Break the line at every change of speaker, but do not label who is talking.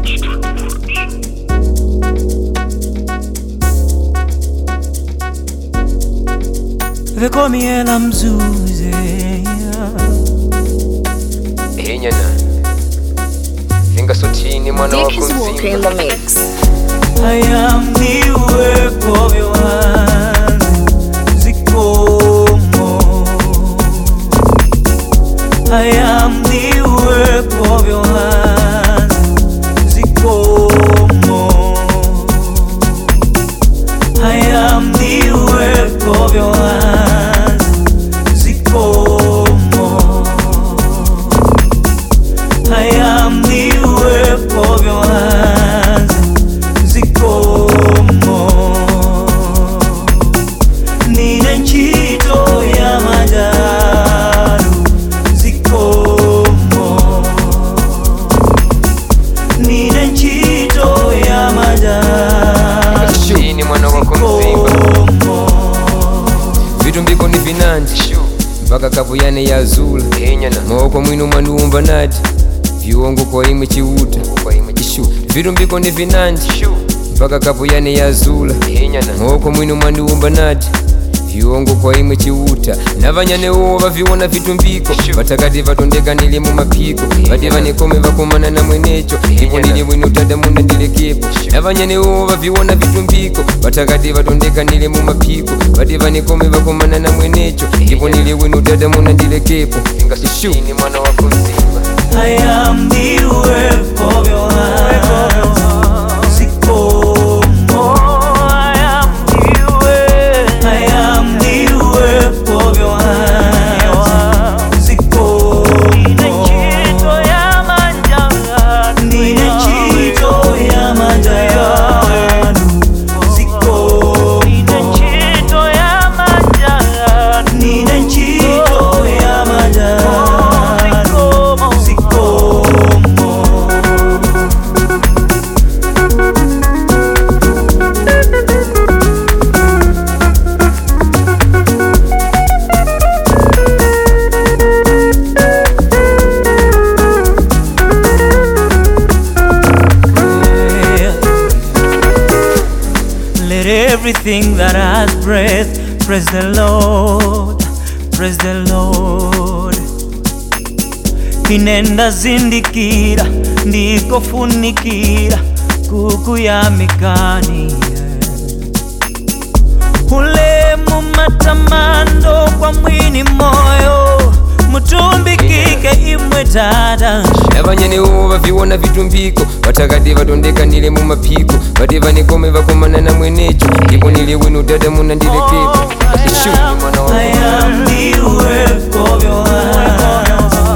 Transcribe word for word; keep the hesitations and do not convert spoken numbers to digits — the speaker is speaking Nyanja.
They call me Ella Mzuze.
Hey nyana, Finga Sotini mwana wa
Dick is walking in the mix.
I am the work of your hands, Zikomo. I am the work of your hands, Zikomo. I am the work of your hands, Zikomo. I am the work of your hands, Zikomo. Nina nchito ya majaru, Zikomo. Nina nchito ya majaru,
Shini mwana wa kumzimba. Vitu mbiko ni vinanji mpaka kabuyane ya zula. Hey nyana, mwoko mwinu manumba nati viungo kwa ime chiuta. Vitu mbiko ni vinanji mpaka kabuyane ya zula. Hey nyana, mwoko mwinu manumba nati viungo kwa ime chiuta. Navanyane uwa viona vitu mbiko batakati vatondeka nili mu mapiko. Vati vanikome vakumana na mwenecho ipo nili winu tada muna ndile kepo. Navanyane uwa viona vitu mbiko batakati vatondeka nili mu mapiko. Vati vanikome vakumana na mwenecho ipo nili winu tada muna ndile kepo. Shini mwana wa kumzimba.
I am the work of your hands, Zikomo. I am the work. I am the work of your hands, Zikomo. Nina nchito ya manjano, Nina nchito ya manjano, Zikomo. Nina nchito ya manjano, Nina nchito ya manjano. Let everything that has breath praise the Lord, praise the Lord. Inenda zindikira ndiko funikira kuku ya mikani. Ule mumatamando kwa mwini moyo mutumbikike imwe dada.
Navanyane uwa viona vitu mbiko batakati vatondeka nile mu mapiko. Vati vanikome vakumana na mwenecho ipo nile winu dada muna ndile kepo.
I am the work of your hands,